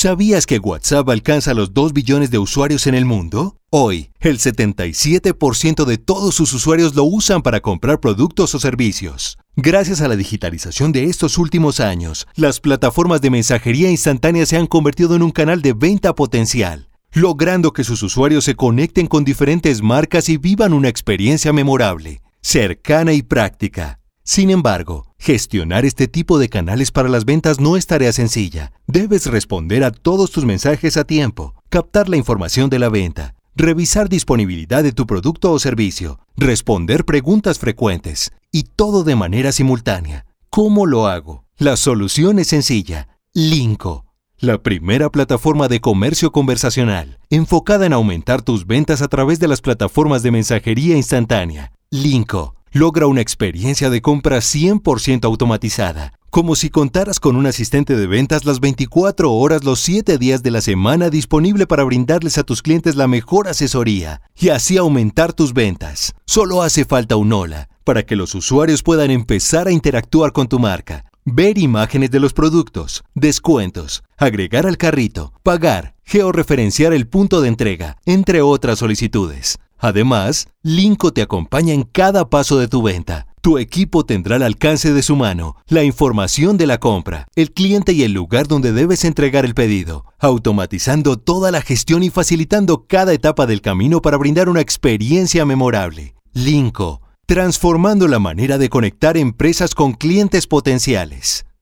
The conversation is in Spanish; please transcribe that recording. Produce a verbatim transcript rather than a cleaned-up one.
¿Sabías que WhatsApp alcanza los dos billones de usuarios en el mundo? Hoy, el setenta y siete por ciento de todos sus usuarios lo usan para comprar productos o servicios. Gracias a la digitalización de estos últimos años, las plataformas de mensajería instantánea se han convertido en un canal de venta potencial, logrando que sus usuarios se conecten con diferentes marcas y vivan una experiencia memorable, cercana y práctica. Sin embargo, gestionar este tipo de canales para las ventas no es tarea sencilla. Debes responder a todos tus mensajes a tiempo, captar la información de la venta, revisar disponibilidad de tu producto o servicio, responder preguntas frecuentes y todo de manera simultánea. ¿Cómo lo hago? La solución es sencilla. Linko, la primera plataforma de comercio conversacional, enfocada en aumentar tus ventas a través de las plataformas de mensajería instantánea. Linko logra una experiencia de compra cien por ciento automatizada, como si contaras con un asistente de ventas las veinticuatro horas los siete días de la semana disponible para brindarles a tus clientes la mejor asesoría y así aumentar tus ventas. Solo hace falta un hola para que los usuarios puedan empezar a interactuar con tu marca, ver imágenes de los productos, descuentos, agregar al carrito, pagar, georreferenciar el punto de entrega, entre otras solicitudes. Además, Linko te acompaña en cada paso de tu venta. Tu equipo tendrá al alcance de su mano la información de la compra, el cliente y el lugar donde debes entregar el pedido, automatizando toda la gestión y facilitando cada etapa del camino para brindar una experiencia memorable. Linko, transformando la manera de conectar empresas con clientes potenciales.